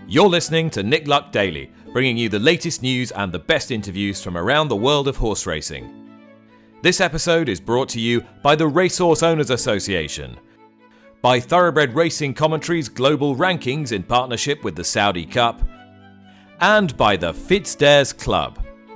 You're listening to Nick Luck Daily, bringing you the latest news and the best interviews from around the world of horse racing. This episode is brought to you by the Racehorse Owners Association, by Thoroughbred Racing Commentary's global rankings in partnership with the Saudi Cup, and by the FitzDares Club.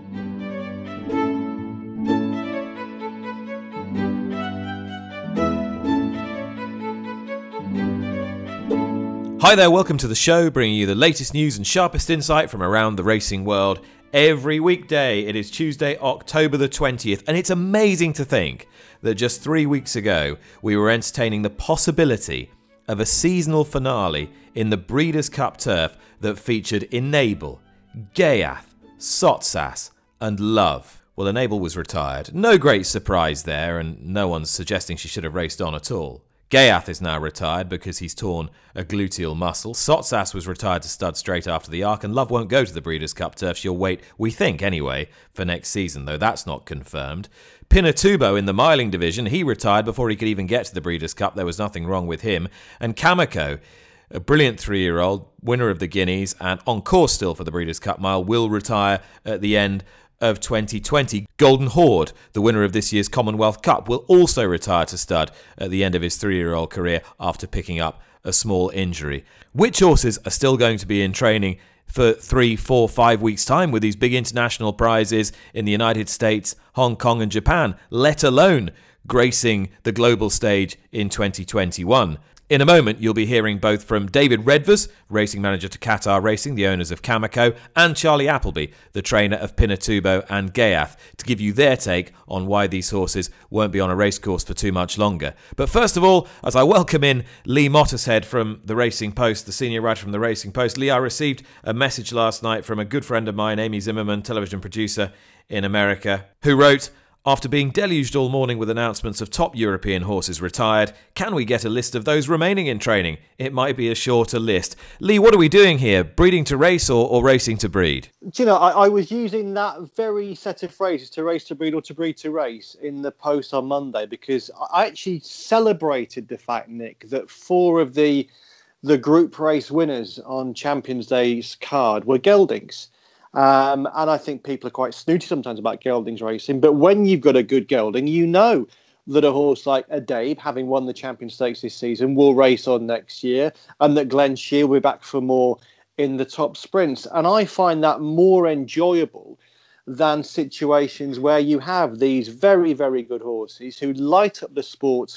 Hi there, welcome to the show, bringing you the latest news and sharpest insight from around the racing world. Every weekday, it is Tuesday, October the 20th, and it's amazing to think that just 3 weeks ago, we were entertaining the possibility of a seasonal finale in the Breeders' Cup Turf that featured Enable, Ghaiyyath, Sottsass and Love. Well, Enable was retired. No great surprise there, and no one's suggesting she should have raced on at all. Ghaiyyath is now retired because he's torn a gluteal muscle. Sottsass was retired to stud straight after the Arc, and Love won't go to the Breeders' Cup Turf. She'll wait, we think anyway, for next season, though that's not confirmed. Pinatubo in the miling division, he retired before he could even get to the Breeders' Cup. There was nothing wrong with him. And Kameko, a brilliant 3-year-old, winner of the Guineas and on course still for the Breeders' Cup Mile, will retire at the end of 2020. Golden Horde, the winner of this year's Commonwealth Cup, will also retire to stud at the end of his 3-year-old career after picking up a small injury. Which horses are still going to be in training for 3, 4, 5 weeks' time with these big international prizes in the United States, Hong Kong and Japan, let alone gracing the global stage in 2021? In a moment, you'll be hearing both from David Redvers, racing manager to Qatar Racing, the owners of Kameko, and Charlie Appleby, the trainer of Pinatubo and Ghaiyyath, to give you their take on why these horses won't be on a racecourse for too much longer. But first of all, as I welcome in Lee Mottershead from The Racing Post, the senior writer from The Racing Post. Lee, I received a message last night from a good friend of mine, Amy Zimmerman, television producer in America, who wrote, "After being deluged all morning with announcements of top European horses retired, can we get a list of those remaining in training? It might be a shorter list." Lee, what are we doing here? Breeding to race or racing to breed? Do you know, I was using that very set of phrases, to race to breed or to breed to race, in the post on Monday, because I actually celebrated the fact, Nick, that 4 of the group race winners on Champions Day's card were geldings. And I think people are quite snooty sometimes about geldings racing. But when you've got a good gelding, you know that a horse like Addeybb, having won the Champion Stakes this season, will race on next year, and that Glen Shiel will be back for more in the top sprints. And I find that more enjoyable than situations where you have these very, very good horses who light up the sport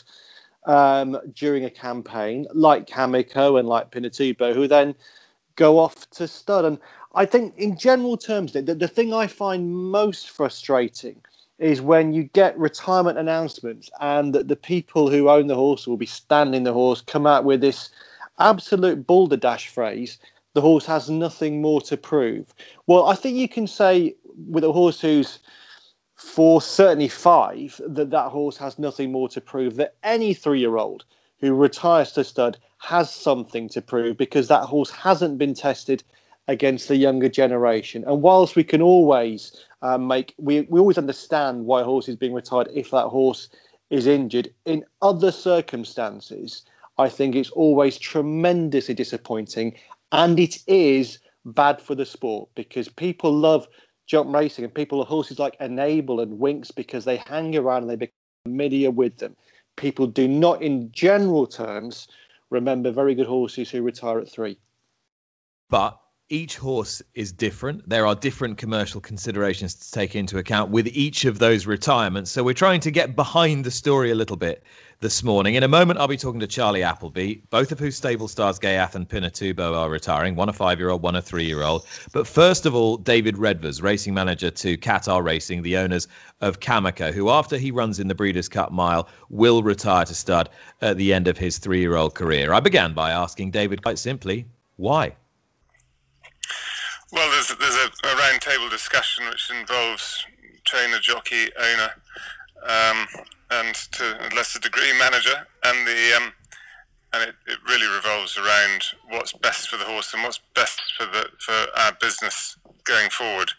during a campaign, like Kameko and like Pinatubo, who then go off to stud. And I think in general terms, the thing I find most frustrating is when you get retirement announcements and the people who own the horse, will be standing the horse, come out with this absolute balderdash phrase: the horse has nothing more to prove. Well, I think you can say with a horse who's 4, certainly 5, that horse has nothing more to prove, that any 3-year-old who retires to stud has something to prove, because that horse hasn't been tested against the younger generation. And whilst we can always we always understand why a horse is being retired if that horse is injured, in other circumstances, I think it's always tremendously disappointing, and it is bad for the sport, because people love jump racing, and people are horses like Enable and Winx because they hang around and they become familiar with them. People do not, in general terms, remember very good horses who retire at 3. But each horse is different. There are different commercial considerations to take into account with each of those retirements. So we're trying to get behind the story a little bit this morning. In a moment, I'll be talking to Charlie Appleby, both of whose stable stars, Ghaiyyath and Pinatubo, are retiring. One a 5-year-old, one a 3-year-old. But first of all, David Redvers, racing manager to Qatar Racing, the owners of Kameko, who, after he runs in the Breeders' Cup Mile, will retire to stud at the end of his 3-year-old career. I began by asking David quite simply, why? Well, there's a round table discussion which involves trainer, jockey, owner, and to a lesser degree manager, and it really revolves around what's best for the horse and what's best for our business going forward.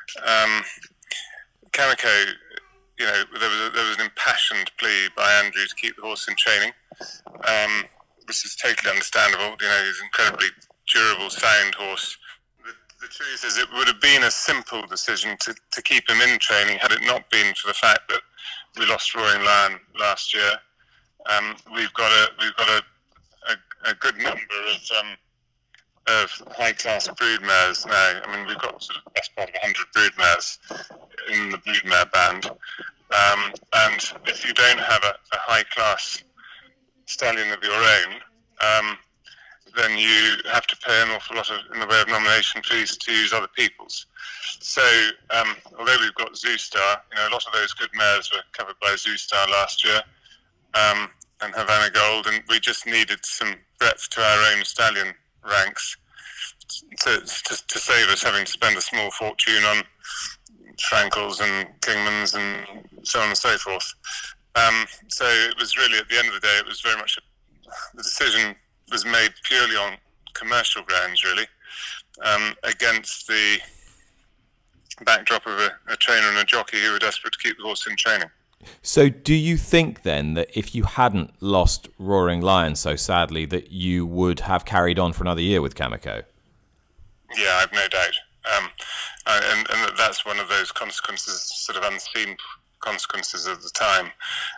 Kameko, there was an impassioned plea by Andrew to keep the horse in training, which is totally understandable. He's incredibly durable, sound horse. The truth is, it would have been a simple decision to keep him in training had it not been for the fact that we lost Roaring Lion last year. We've got a good number of high-class broodmares now. I mean, we've got sort of the best part of 100 broodmares in the broodmare band. And if you don't have a high-class stallion of your own, then you have to pay an awful lot in the way of nomination fees to use other people's. So, although we've got Zoustar, a lot of those good mares were covered by Zoustar last year, and Havana Gold, and we just needed some breadth to our own stallion ranks to save us having to spend a small fortune on Frankels and Kingmans and so on and so forth. So it was really, at the end of the day, it was very much the decision was made purely on commercial grounds, really, against the backdrop of a trainer and a jockey who were desperate to keep the horse in training. So do you think then that if you hadn't lost Roaring Lion so sadly that you would have carried on for another year with Kameko? Yeah, I've no doubt. And that's one of those consequences, sort of unseen consequences of the time.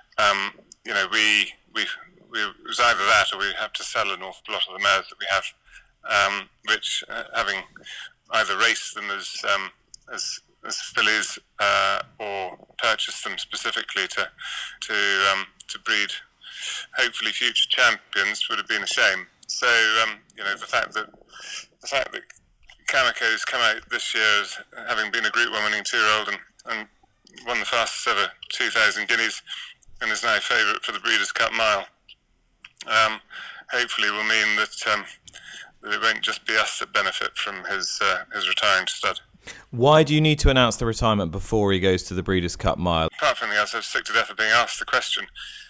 It was either that or we have to sell an awful lot of the mares that we have, which having either raced them as fillies or purchased them specifically to breed hopefully future champions would have been a shame. So the fact that Kameko's come out this year as having been a Group 1 winning 2-year-old and won the fastest ever 2,000 guineas and is now favourite for the Breeders' Cup Mile, hopefully will mean that it won't just be us that benefit from his retiring stud. Why do you need to announce the retirement before he goes to the Breeders' Cup Mile? Apart from the I'm sick to death of being asked the question.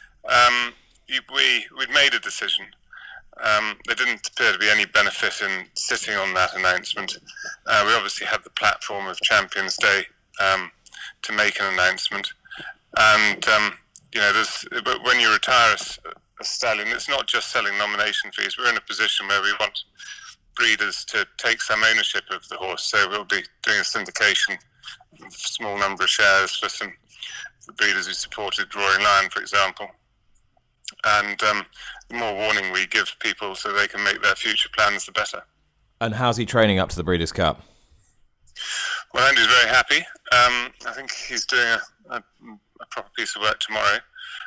We'd made a decision. There didn't appear to be any benefit in sitting on that announcement. We obviously had the platform of Champions Day to make an announcement. And, but when you retire a stallion, it's not just selling nomination fees. We're in a position where we want breeders to take some ownership of the horse. So we'll be doing a syndication of a small number of shares for breeders who supported Roaring Lion, for example. And the more warning we give people so they can make their future plans, the better. And how's he training up to the Breeders' Cup? Well, Andy's very happy. I think he's doing a proper piece of work tomorrow.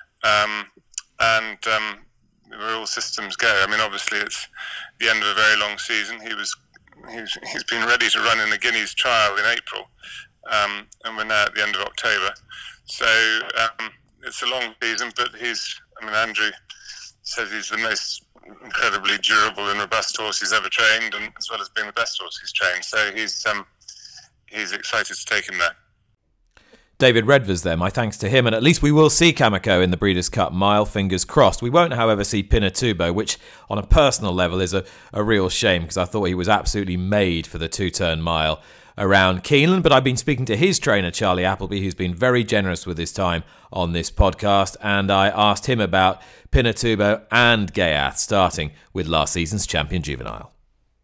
And we're all systems go. I mean, obviously it's the end of a very long season. He's been ready to run in the Guineas trial in April, and we're now at the end of October. So it's a long season, but Andrew says he's the most incredibly durable and robust horse he's ever trained, and as well as being the best horse he's trained. So he's excited to take him there. David Redvers there, my thanks to him, and at least we will see Kameko in the Breeders' Cup Mile, fingers crossed. We won't, however, see Pinatubo, which on a personal level is a real shame because I thought he was absolutely made for the two-turn mile around Keeneland, but I've been speaking to his trainer, Charlie Appleby, who's been very generous with his time on this podcast, and I asked him about Pinatubo and Ghaiyyath, starting with last season's champion juvenile.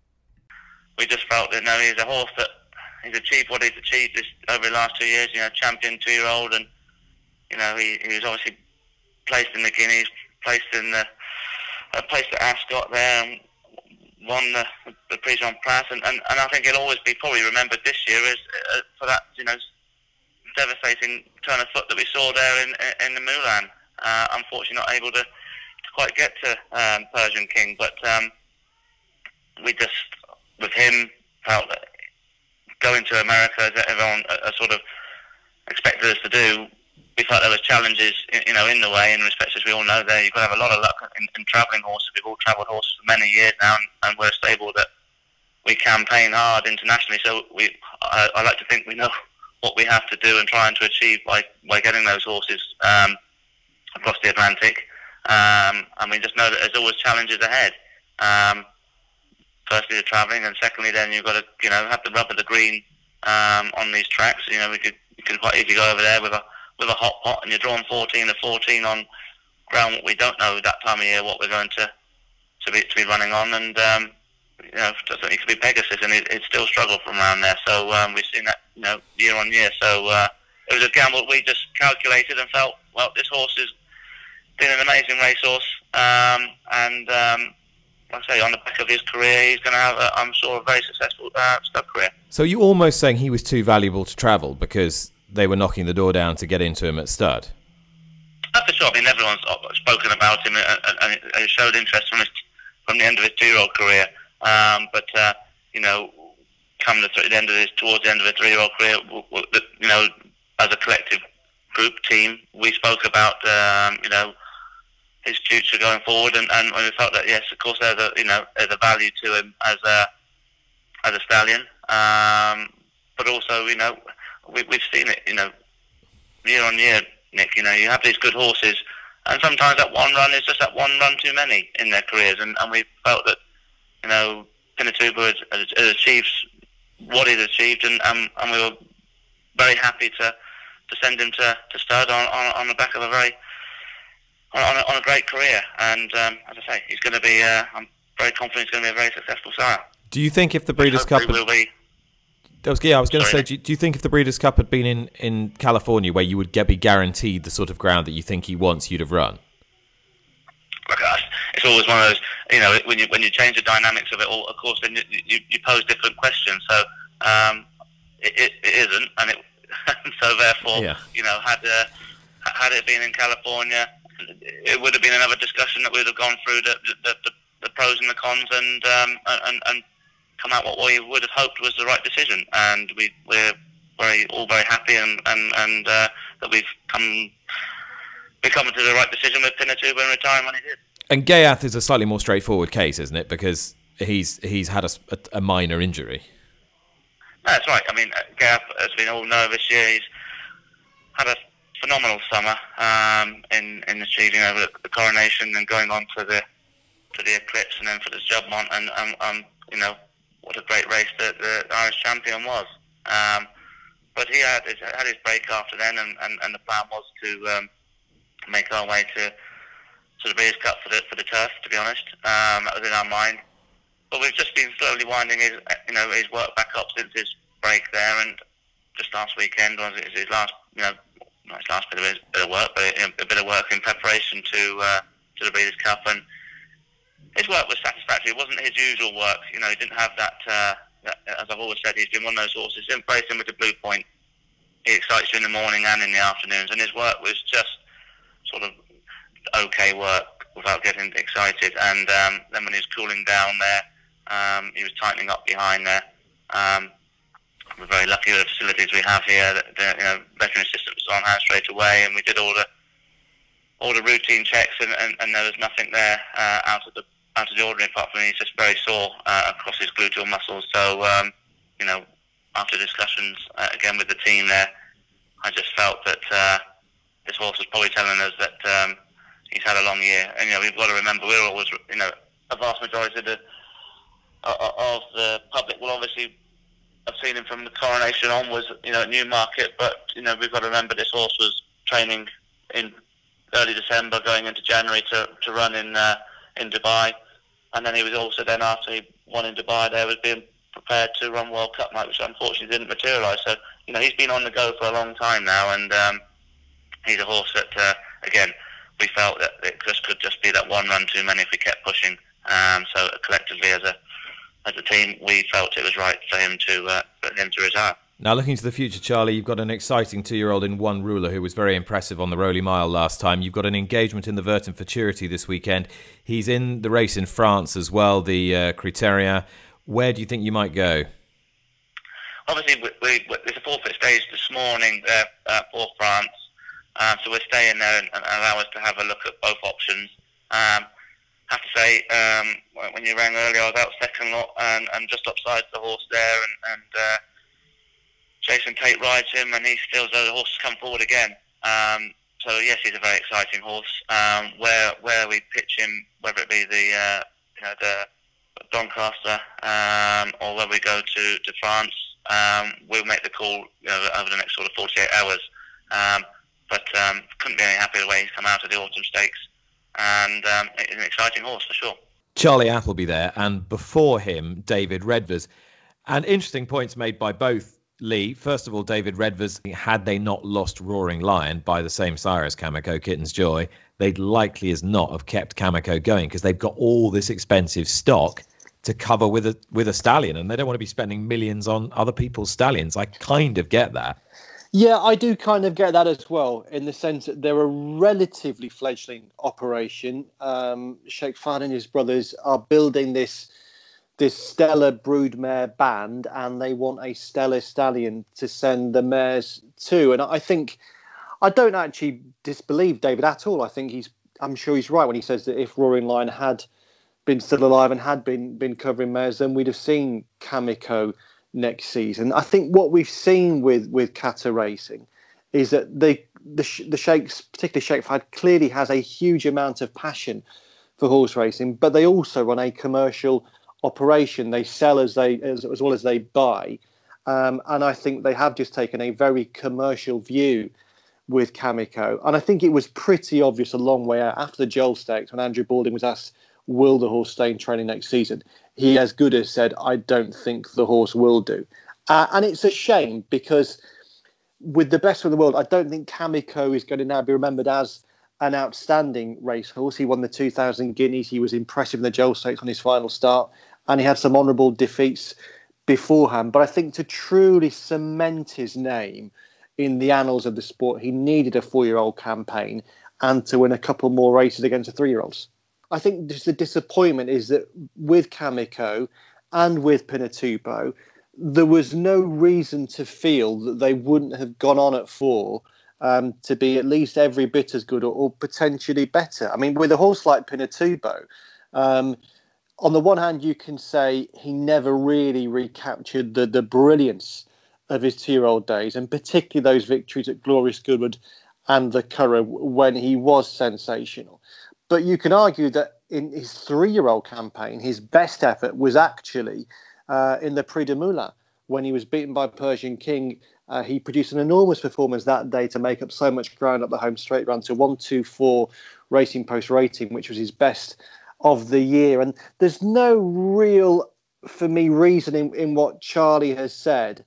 We just felt that he's a horse that he's achieved what he's achieved over the last 2 years, champion 2-year-old, and, he was obviously placed in the Guineas, placed at Ascot there, and won the Prix en Place, and I think he'll always be probably remembered this year as for that, devastating turn of foot that we saw there in the Moulin. Unfortunately not able to quite get to Persian King, but we just, with him, felt that going to America, as everyone sort of expected us to do, we felt there was challenges, in the way. In respect, as we all know, there you've got to have a lot of luck in travelling horses. We've all travelled horses for many years now, and we're stable that we campaign hard internationally. So I like to think we know what we have to do and trying to achieve by getting those horses across the Atlantic. And we just know that there's always challenges ahead. Firstly, the travelling, and secondly, then you've got to have the rub of the green on these tracks. We could quite easily go over there with a hot pot, and you're drawing 14 on ground what we don't know that time of year what we're going to be running on, and it could be Pegasus, and it still struggled from around there. So we've seen that, year on year. So it was a gamble we just calculated and felt, well, this horse has been an amazing racehorse, and like I say, on the back of his career, he's going to have, I'm sure, a very successful stud career. So you're almost saying he was too valuable to travel because they were knocking the door down to get into him at stud? For sure. I mean, everyone's spoken about him and showed interest from the end of his 2-year-old career. But come towards the end of his 3-year-old career, as a collective group team, we spoke about his future going forward, and we felt that yes, of course, there's a value to him as a stallion, but also we've seen it year on year, Nick. You have these good horses, and sometimes that one run is just that one run too many in their careers, and we felt that Pinatubo has achieved what he's achieved, and we were very happy to send him to stud on the back of a great career. And as I say, he's going to be. I'm very confident he's going to be a very successful sire. Do you think if the Breeders' Cup? I was going to say, do you think if the Breeders' Cup had been in California, where you would be guaranteed the sort of ground that you think he wants, you'd have run? Look, it's always one of those, when you change the dynamics of it all, of course, then you pose different questions. So it isn't, and so therefore, had it been in California, it would have been another discussion that we'd have gone through the pros and the cons, and come out what we would have hoped was the right decision. And we're all very happy, and that we've come to the right decision with Pinatubo and retiring when he did. And Ghaiyyath is a slightly more straightforward case, isn't it? Because he's had a minor injury. No, that's right. I mean, Ghaiyyath, as we all know, this year he's had a phenomenal summer in achieving over the coronation and going on to the Eclipse and then for the Juddmonte, and what a great race the Irish champion was. But he had his break after then, and the plan was to make our way to the Breeders' Cup for the turf. To be honest, that was in our mind. But we've just been slowly winding his work back up since his break there, and just last weekend was his last not his last bit of work, but a bit of work in preparation to the Breeders' Cup, and his work was satisfactory. It wasn't his usual work. He didn't have that. As I've always said, he's been one of those horses. Very similar to Blue Point. He excites you in the morning and in the afternoons, and his work was just sort of okay work without getting excited. And then when he was cooling down there, he was tightening up behind there. We're very lucky with the facilities we have here. That veterinary assistant was on hand straight away, and we did all the routine checks, and there was nothing there out of the ordinary, apart from he's just very sore across his gluteal muscles. So after discussions again with the team there, I just felt that this horse was probably telling us that he's had a long year. And we've got to remember, we're always a vast majority of the public will obviously have seen him from the coronation onwards, at Newmarket. But we've got to remember this horse was training in early December, going into January to run in Dubai, and then he was also then, after he won in Dubai, there was being prepared to run World Cup night, which unfortunately didn't materialise. So he's been on the go for a long time now, and he's a horse that again we felt that it could just be that one run too many if we kept pushing. So collectively as a team, we felt it was right for him to retire. Now, looking to the future, Charlie, you've got an exciting 2-year-old in One Ruler who was very impressive on the Rowley Mile last time. You've got an engagement in the Verton Futurity this weekend. He's in the race in France as well, the Criteria. Where do you think you might go? Obviously, there's a forfeit stage this morning there for France, so we're staying there and allow us to have a look at both options. I have to say, when you rang earlier, I was out second lot and just upside the horse there, and Jason Tate rides him, and he feels though the horse has come forward again. So yes, he's a very exciting horse. Where we pitch him, whether it be the Doncaster or whether we go to France, we'll make the call over the next sort of 48 hours. But couldn't be any happier the way he's come out of the Autumn Stakes, and it's an exciting horse for sure. Charlie Appleby there, and before him, David Redvers. And interesting points made by both, Lee. First of all, David Redvers, had they not lost Roaring Lion by the same sire as Kamiko Kitten's Joy, they'd likely as not have kept Kamiko going because they've got all this expensive stock to cover with a stallion, and they don't want to be spending millions on other people's stallions. I kind of get that. Yeah, I do kind of get that as well, in the sense that they're a relatively fledgling operation. Sheikh Fahd and his brothers are building this stellar broodmare band, and they want a stellar stallion to send the mares to. And I don't actually disbelieve David at all. I'm sure he's right when he says that if Roaring Lion had been still alive and had been covering mares, then we'd have seen Kamiko next season. I think what we've seen with Qatar Racing is that the Sheikhs, particularly Sheikh Fahd, clearly has a huge amount of passion for horse racing, but they also run a commercial operation. They sell as well as they buy, and I think they have just taken a very commercial view with Kamiko. And I think it was pretty obvious a long way out after the Joel Stakes when Andrew Balding was asked, will the horse stay in training next season? He as good as said, I don't think the horse will do. And it's a shame because with the best in the world, I don't think Kamiko is going to now be remembered as an outstanding racehorse. He won the 2,000 Guineas. He was impressive in the Joel Stakes on his final start, and he had some honourable defeats beforehand. But I think to truly cement his name in the annals of the sport, he needed a 4-year-old campaign and to win a couple more races against the 3-year-olds. I think just the disappointment is that with Kamiko and with Pinatubo, there was no reason to feel that they wouldn't have gone on at 4 to be at least every bit as good or potentially better. I mean, with a horse like Pinatubo, on the one hand, you can say he never really recaptured the brilliance of his 2-year-old days, and particularly those victories at Glorious Goodwood and the Curragh when he was sensational. But you can argue that in his 3-year-old campaign, his best effort was actually in the Prix de Moulins when he was beaten by Persian King. He produced an enormous performance that day to make up so much ground up the home straight run to 124 Racing Post rating, which was his best of the year. And there's no real, for me, reason in what Charlie has said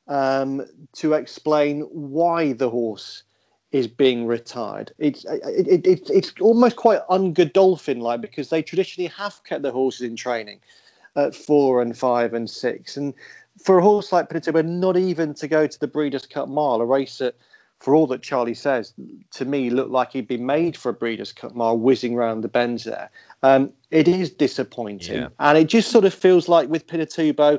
to explain why the horse is being retired. It's almost quite un-Godolphin-like because they traditionally have kept their horses in training at 4 and 5 and 6. And for a horse like Pinatubo, not even to go to the Breeders' Cup Mile, a race that, for all that Charlie says, to me looked like he'd been made for a Breeders' Cup Mile, whizzing around the bends there. It is disappointing. Yeah. And it just sort of feels like with Pinatubo,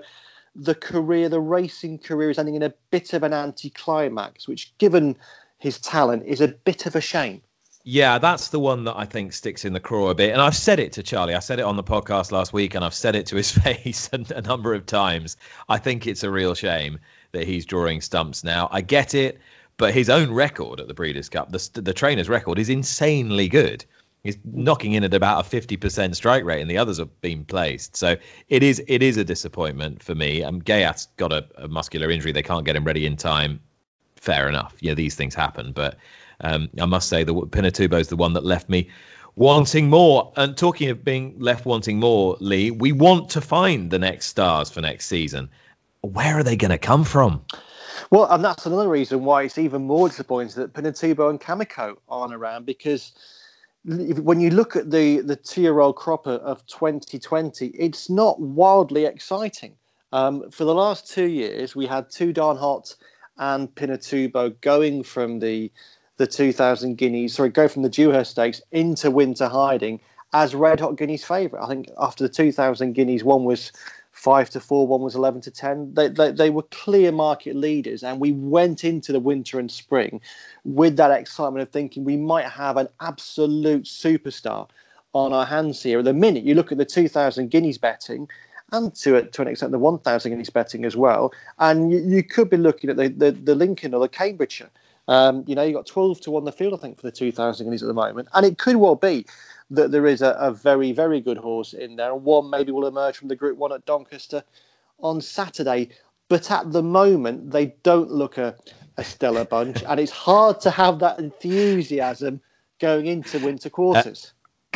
the racing career is ending in a bit of an anticlimax, which, given his talent, is a bit of a shame. Yeah, that's the one that I think sticks in the craw a bit. And I've said it to Charlie. I said it on the podcast last week, and I've said it to his face a number of times. I think it's a real shame that he's drawing stumps now. I get it, but his own record at the Breeders' Cup, the trainer's record, is insanely good. He's knocking in at about a 50% strike rate, and the others have been placed. So it is a disappointment for me. Gayat's got a muscular injury. They can't get him ready in time. Fair enough. Yeah, these things happen. But I must say that Pinatubo is the one that left me wanting more. And talking of being left wanting more, Lee, we want to find the next stars for next season. Where are they going to come from? Well, and that's another reason why it's even more disappointing that Pinatubo and Kamiko aren't around, because when you look at the 2-year-old crop of 2020, it's not wildly exciting. For the last 2 years, we had Too Darn Hot and Pinatubo going from the 2,000 Guineas, go from the Dewhurst Stakes into winter hiding as Red Hot Guineas favourite. I think after the 2,000 Guineas, one was 5-4, one was 11-10. They were clear market leaders, and we went into the winter and spring with that excitement of thinking we might have an absolute superstar on our hands here. At the minute, you look at the 2,000 Guineas betting, and to an extent the 1,000 Guineas betting as well, and you could be looking at the Lincoln or the Cambridgeshire. You got 12 to 1 the field, I think, for the 2,000 Guineas at the moment, and it could well be that there is a very, very good horse in there, and one maybe will emerge from the Group 1 at Doncaster on Saturday. But at the moment, they don't look a stellar bunch, and it's hard to have that enthusiasm going into winter quarters.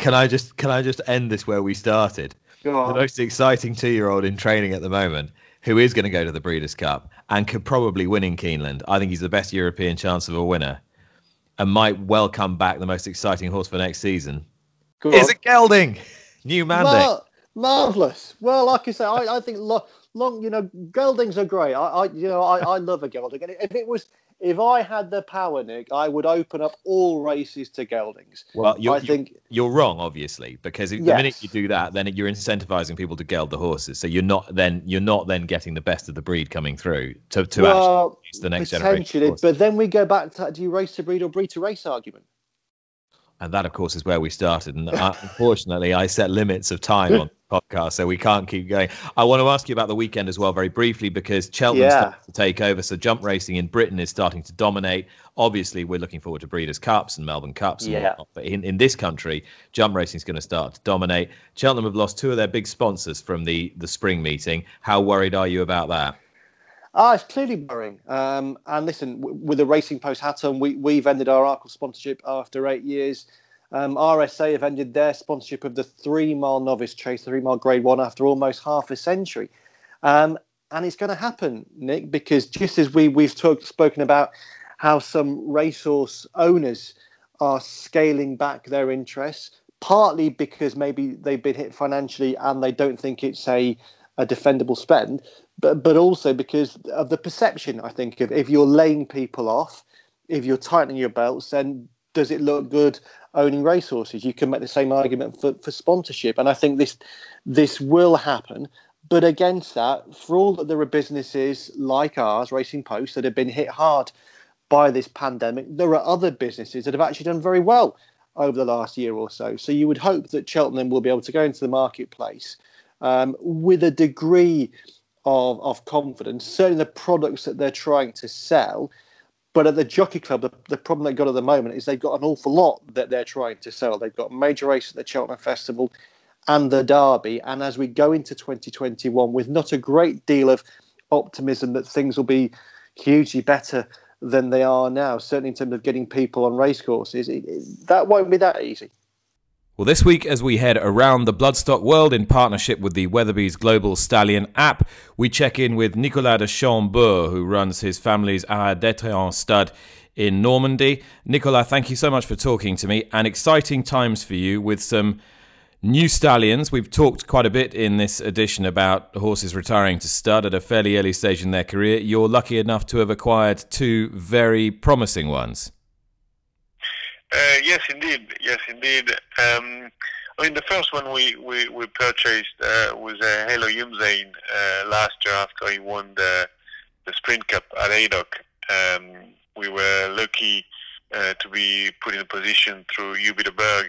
Can I just end this where we started? Go on. The most exciting 2-year-old in training at the moment, who is going to go to the Breeders' Cup and could probably win in Keeneland. I think he's the best European chance of a winner, and might well come back the most exciting horse for next season. Is it Gelding? New mandate. Marvellous. Well, like I say, I think long, geldings are great. I love a gelding. And if I had the power, Nick, I would open up all races to geldings. Well, you're wrong, obviously, because the minute you do that, then you're incentivizing people to geld the horses. So you're not then getting the best of the breed coming through to actually use the next generation. But then we go back to, do you race to breed or breed to race argument? And that, of course, is where we started. And unfortunately, I set limits of time on the podcast, so we can't keep going. I want to ask you about the weekend as well, very briefly, because Cheltenham's starting to take over. So jump racing in Britain is starting to dominate. Obviously, we're looking forward to Breeders' Cups and Melbourne Cups and whatnot. But in this country, jump racing is going to start to dominate. Cheltenham have lost 2 of their big sponsors from the spring meeting. How worried are you about that? It's clearly worrying. And listen, with the Racing Post hat on, we've ended our Arkle sponsorship after 8 years. RSA have ended their sponsorship of the 3-mile novice chase, the 3-mile Grade 1, after almost half a century. And it's going to happen, Nick, because just as we've spoken about how some racehorse owners are scaling back their interests, partly because maybe they've been hit financially and they don't think it's a defendable spend, but also because of the perception, I think, of if you're laying people off, if you're tightening your belts, then does it look good owning racehorses? You can make the same argument for sponsorship. And I think this will happen. But against that, for all that there are businesses like ours, Racing Post, that have been hit hard by this pandemic, there are other businesses that have actually done very well over the last year or so. So you would hope that Cheltenham will be able to go into the marketplace with a degree of confidence, certainly the products that they're trying to sell. But at the Jockey Club, the problem they've got at the moment is they've got an awful lot that they're trying to sell. They've got a major race at the Cheltenham Festival and the Derby. And as we go into 2021 with not a great deal of optimism that things will be hugely better than they are now, certainly in terms of getting people on racecourses, that won't be that easy. Well, this week, as we head around the bloodstock world in partnership with the Weatherby's Global Stallion app, we check in with Nicolas de Chambord, who runs his family's Arrêt d'Étretat stud in Normandy. Nicolas, thank you so much for talking to me, and exciting times for you with some new stallions. We've talked quite a bit in this edition about horses retiring to stud at a fairly early stage in their career. You're lucky enough to have acquired 2 very promising ones. Yes, indeed. The first one we purchased was Halo Yumzane last year after he won the Sprint Cup at Haydock. We were lucky to be put in a position through UB de Berg,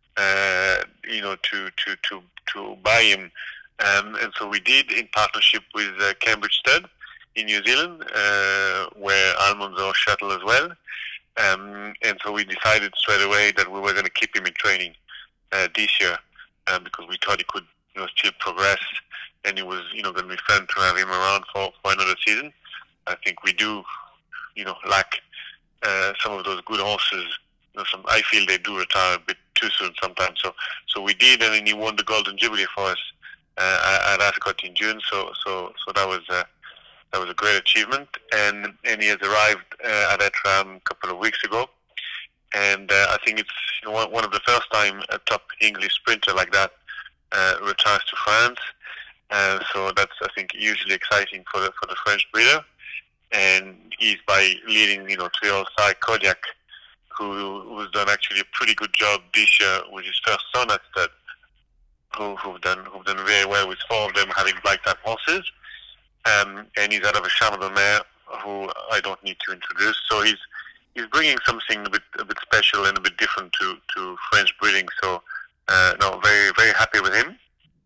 to buy him, and so we did in partnership with Cambridge Stud in New Zealand, where Almanzor shuttle as well. And so we decided straight away that we were going to keep him in training this year, because we thought he could still progress, and it was going to be fun to have him around for another season. I think we do lack some of those good horses. I feel they do retire a bit too soon sometimes. So we did, and then he won the Golden Jubilee for us at Ascot in June. So that was a great achievement, and he has arrived at Etram a couple of weeks ago, and I think it's one of the first time a top English sprinter like that retires to France. So that's, I think, hugely exciting for the French breeder, and he's by leading 3-year-old Sai Kodiak, who's done actually a pretty good job this year with his first son at stud, who've done very well with 4 of them having black type horses. And he's out of a Charme mare who I don't need to introduce. So he's bringing something a bit special and a bit different to French breeding. So very very happy with him.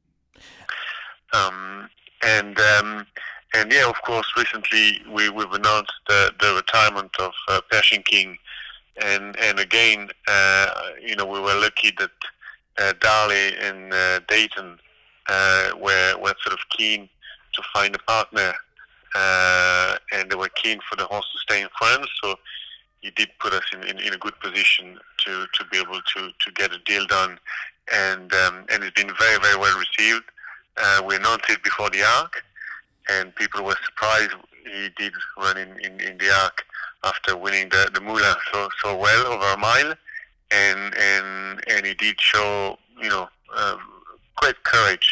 And yeah, of course, recently we've announced the retirement of Pershing King, and again, we were lucky that Darley and Dayton were sort of keen to find a partner, and they were keen for the horse to stay in France. So he did put us in a good position to be able to get a deal done and it's been very, very well received. We announced it before the Arc, and people were surprised he did run in the Arc after winning the Moulin so well over a mile, and he did show great courage,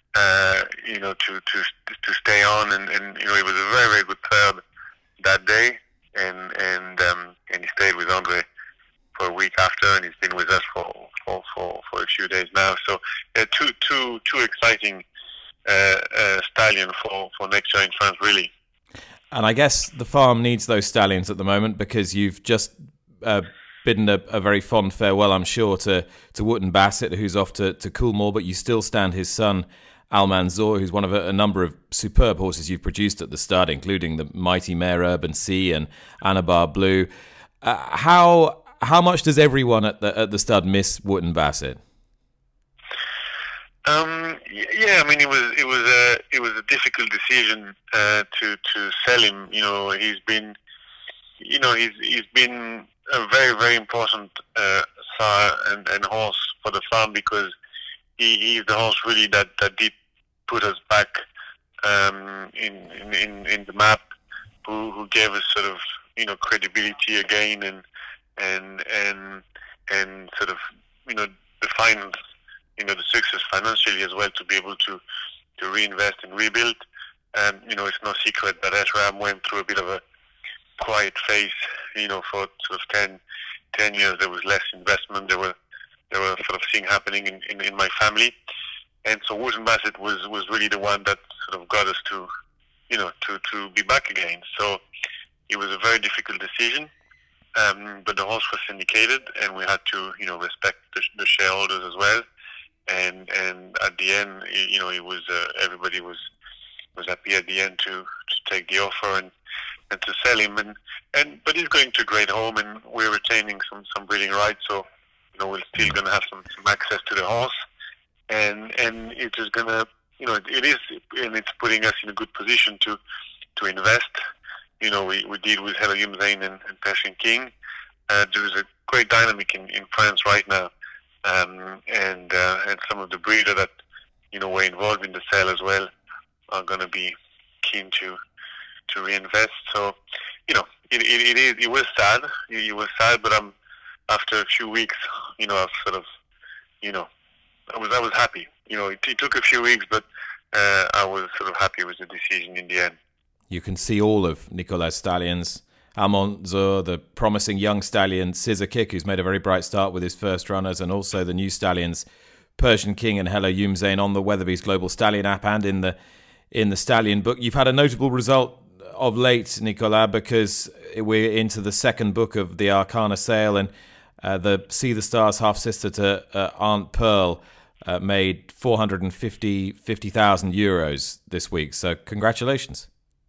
to stay on, and it was a very, very good third that day, and he stayed with Andre for a week after, and he's been with us for a few days now. So two exciting stallion for next year in France, really. And I guess the farm needs those stallions at the moment, because you've just bidden a very fond farewell, I'm sure, to Wootton Bassett, who's off to Coolmore, but you still stand his son, Almanzor, who's one of a number of superb horses you've produced at the stud, including the mighty Mare Urban Sea and Anabar Blue. How much does everyone at the stud miss Wootton Bassett? Yeah, I mean, it was a difficult decision to sell him. He's been a very, very important sire and horse for the farm, because he's the horse really that did put us back in the map, who gave us sort of credibility again, and sort of defined the success financially as well, to be able to reinvest and rebuild. It's no secret that SRAM went through a bit of a quiet phase. For sort of 10 years there was less investment. There were sort of things happening in my family, and so Wootton Bassett was really the one that sort of got us to be back again. So it was a very difficult decision, but the horse was syndicated, and we had to respect the shareholders as well. And at the end, it was everybody was happy at the end to take the offer and to sell him, but he's going to a great home, and we're retaining some breeding rights, so we're still going to have some access to the horse, and it is going to it is, and it's putting us in a good position to invest. We deal with Hello Youmzain and Persian King. There is a great dynamic in France right now. And some of the breeders that were involved in the sale as well are going to be keen to reinvest. So it was sad. It was sad, but after a few weeks, I've sort of I was happy. It took a few weeks, but I was sort of happy with the decision in the end. You can see all of Nicolas' stallions. Almanzor, the promising young stallion Scissor Kick, who's made a very bright start with his first runners, and also the new stallions Persian King and Hello Youmzain on the Weatherby's Global Stallion app and in the Stallion book. You've had a notable result of late, Nicolas, because we're into the second book of the Arcana sale, and the See the Stars half sister to Aunt Pearl made 450,000 euros this week. So congratulations.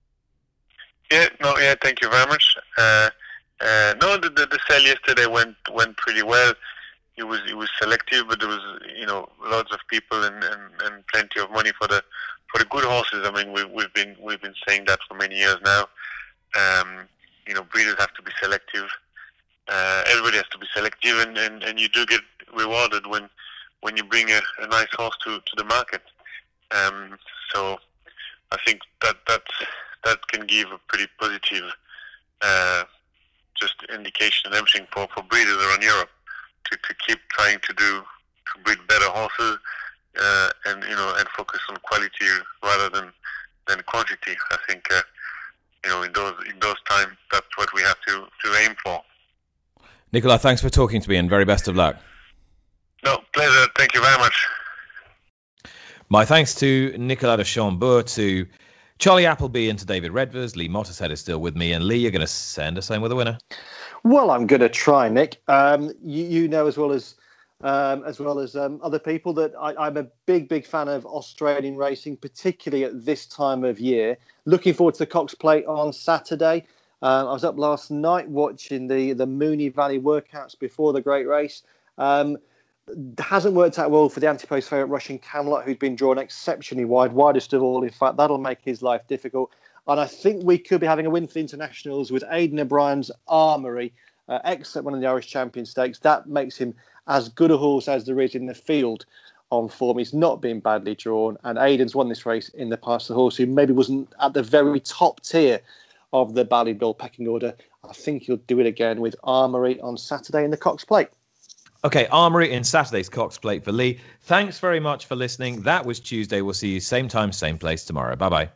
Thank you very much. The sale yesterday went pretty well. It was selective, but there was lots of people and plenty of money for the good horses. I mean, we've been saying that for many years now. Breeders have to be selective. Everybody has to be selective, and you do get rewarded when you bring a nice horse to the market. So I think that can give a pretty positive just indication and everything for breeders around Europe to keep trying to breed better horses and focus on quality rather than quantity. I think in those times that's what we have to aim for. Nicolas, thanks for talking to me, and very best of luck. No, pleasure. Thank you very much. My thanks to Nicolas de Chambord, to Charlie Appleby, and to David Redvers. Lee Mottershead is still with me. And Lee, you're going to send us home with a winner. Well, I'm going to try, Nick. You know as well as other people that I'm a big fan of Australian racing, particularly at this time of year. Looking forward to the Cox Plate on Saturday. I was up last night watching the Moonee Valley workouts before the great race. Hasn't worked out well for the Antipode's favourite Russian Camelot, who's been drawn exceptionally widest of all. In fact, that'll make his life difficult. And I think we could be having a win for the internationals with Aidan O'Brien's Armoury excellent one in the Irish Champion Stakes. That makes him as good a horse as there is in the field on form. He's not been badly drawn, and Aidan's won this race in the past. The horse who maybe wasn't at the very top tier of the Ballybill pecking order. I think he'll do it again with Armory on Saturday in the Cox Plate. Okay, Armory in Saturday's Cox Plate for Lee. Thanks very much for listening. That was Tuesday. We'll see you same time, same place tomorrow. Bye-bye.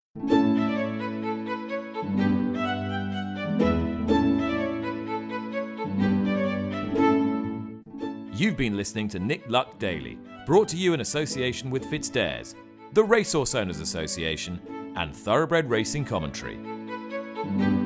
You've been listening to Nick Luck Daily, brought to you in association with FitzDares, the Racehorse Owners Association, and Thoroughbred Racing Commentary.